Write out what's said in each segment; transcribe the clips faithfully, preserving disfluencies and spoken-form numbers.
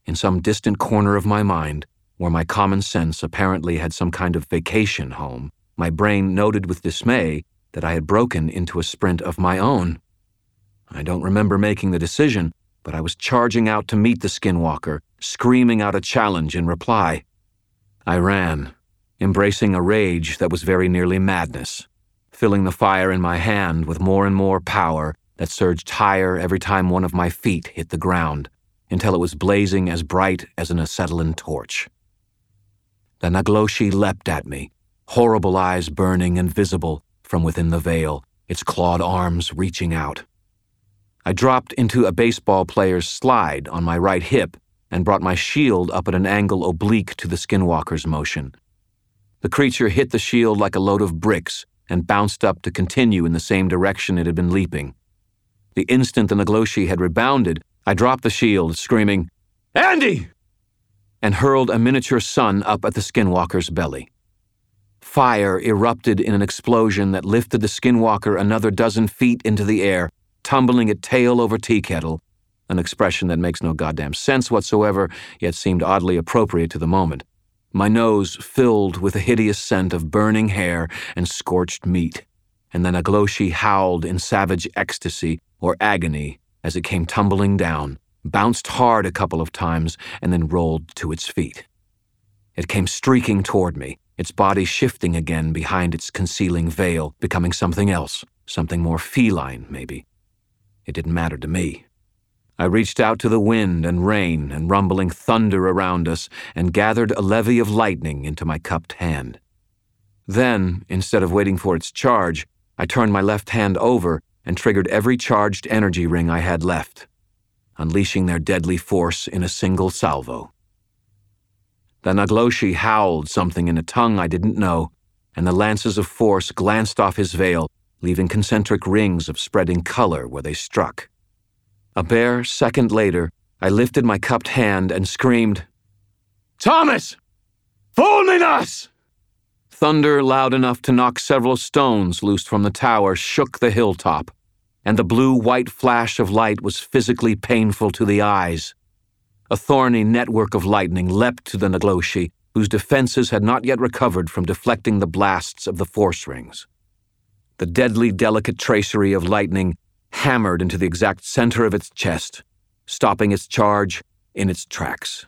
in some distant corner of my mind, where my common sense apparently had some kind of vacation home, my brain noted with dismay that I had broken into a sprint of my own. I don't remember making the decision, but I was charging out to meet the skinwalker, screaming out a challenge in reply. I ran, embracing a rage that was very nearly madness, filling the fire in my hand with more and more power that surged higher every time one of my feet hit the ground, until it was blazing as bright as an acetylene torch. The Nagloshi leapt at me, horrible eyes burning and visible from within the veil, its clawed arms reaching out. I dropped into a baseball player's slide on my right hip and brought my shield up at an angle oblique to the skinwalker's motion. The creature hit the shield like a load of bricks and bounced up to continue in the same direction it had been leaping. The instant the Nagloshi had rebounded, I dropped the shield, screaming, "Andy!" and hurled a miniature sun up at the skinwalker's belly. Fire erupted in an explosion that lifted the skinwalker another dozen feet into the air, tumbling it tail over tea kettle, an expression that makes no goddamn sense whatsoever, yet seemed oddly appropriate to the moment. My nose filled with a hideous scent of burning hair and scorched meat, and then Nagloshi howled in savage ecstasy or agony as it came tumbling down, bounced hard a couple of times, and then rolled to its feet. It came streaking toward me, its body shifting again behind its concealing veil, becoming something else, something more feline, maybe. It didn't matter to me. I reached out to the wind and rain and rumbling thunder around us and gathered a levee of lightning into my cupped hand. Then, instead of waiting for its charge, I turned my left hand over and triggered every charged energy ring I had left, unleashing their deadly force in a single salvo. The Nagloshi howled something in a tongue I didn't know, and the lances of force glanced off his veil, leaving concentric rings of spreading color where they struck. A bare second later, I lifted my cupped hand and screamed, "Thomas! Fulminus!" Thunder loud enough to knock several stones loose from the tower shook the hilltop, and the blue-white flash of light was physically painful to the eyes. A thorny network of lightning leapt to the Nagloshi, whose defenses had not yet recovered from deflecting the blasts of the force rings. The deadly, delicate tracery of lightning hammered into the exact center of its chest, stopping its charge in its tracks.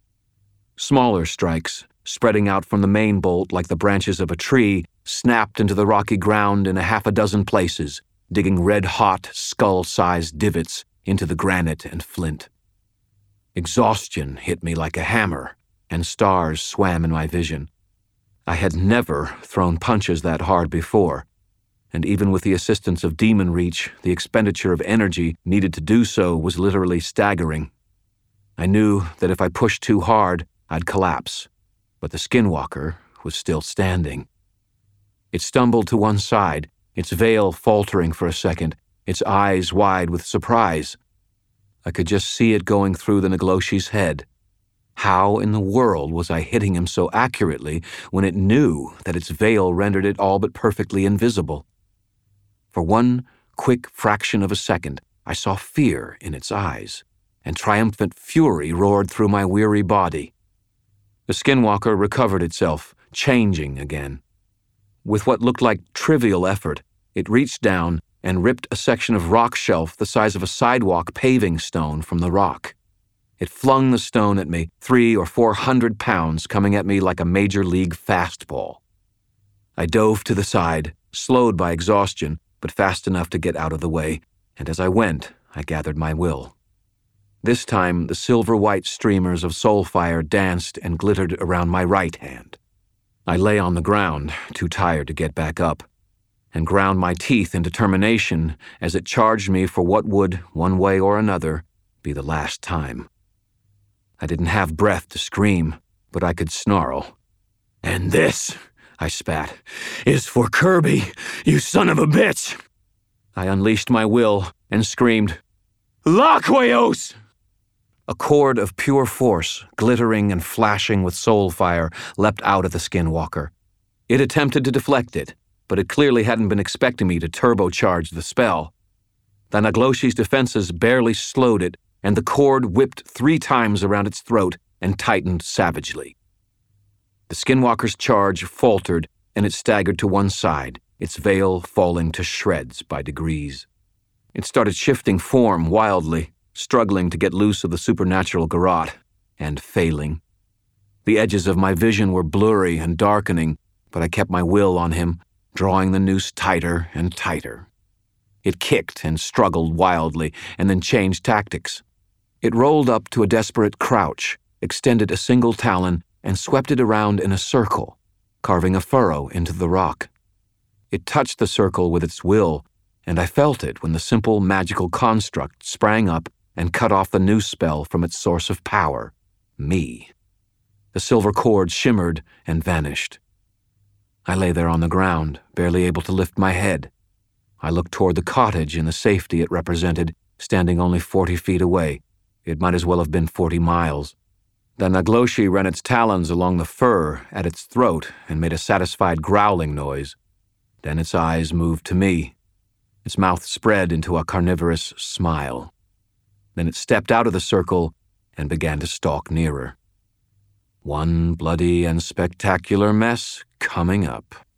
Smaller strikes, spreading out from the main bolt like the branches of a tree, snapped into the rocky ground in a half a dozen places, digging red-hot, skull-sized divots into the granite and flint. Exhaustion hit me like a hammer, and stars swam in my vision. I had never thrown punches that hard before, and even with the assistance of Demon Reach, the expenditure of energy needed to do so was literally staggering. I knew that if I pushed too hard, I'd collapse, but the skinwalker was still standing. It stumbled to one side, its veil faltering for a second, its eyes wide with surprise. I could just see it going through the Nagloshi's head. How in the world was I hitting him so accurately when it knew that its veil rendered it all but perfectly invisible? For one quick fraction of a second, I saw fear in its eyes, and triumphant fury roared through my weary body. The skinwalker recovered itself, changing again. With what looked like trivial effort, it reached down and ripped a section of rock shelf the size of a sidewalk paving stone from the rock. It flung the stone at me, three or four hundred pounds coming at me like a major league fastball. I dove to the side, slowed by exhaustion, but fast enough to get out of the way, and as I went, I gathered my will. This time, the silver-white streamers of soul fire danced and glittered around my right hand. I lay on the ground, too tired to get back up, and ground my teeth in determination as it charged me for what would, one way or another, be the last time. I didn't have breath to scream, but I could snarl. "And this," I spat, "is for Kirby, you son of a bitch!" I unleashed my will and screamed, "Laqueos!" A cord of pure force, glittering and flashing with soul fire, leapt out at the skinwalker. It attempted to deflect it, but it clearly hadn't been expecting me to turbocharge the spell. The Nagloshi's defenses barely slowed it, and the cord whipped three times around its throat and tightened savagely. The skinwalker's charge faltered, and it staggered to one side, its veil falling to shreds by degrees. It started shifting form wildly, struggling to get loose of the supernatural garrote, and failing. The edges of my vision were blurry and darkening, but I kept my will on him, drawing the noose tighter and tighter. It kicked and struggled wildly, and then changed tactics. It rolled up to a desperate crouch, extended a single talon, and swept it around in a circle, carving a furrow into the rock. It touched the circle with its will, and I felt it when the simple magical construct sprang up and cut off the noose spell from its source of power, me. The silver cord shimmered and vanished. I lay there on the ground, barely able to lift my head. I looked toward the cottage and the safety it represented, standing only forty feet away. It might as well have been forty miles. The Nagloshi ran its talons along the fur at its throat and made a satisfied growling noise. Then its eyes moved to me. Its mouth spread into a carnivorous smile. Then it stepped out of the circle and began to stalk nearer. One bloody and spectacular mess coming up.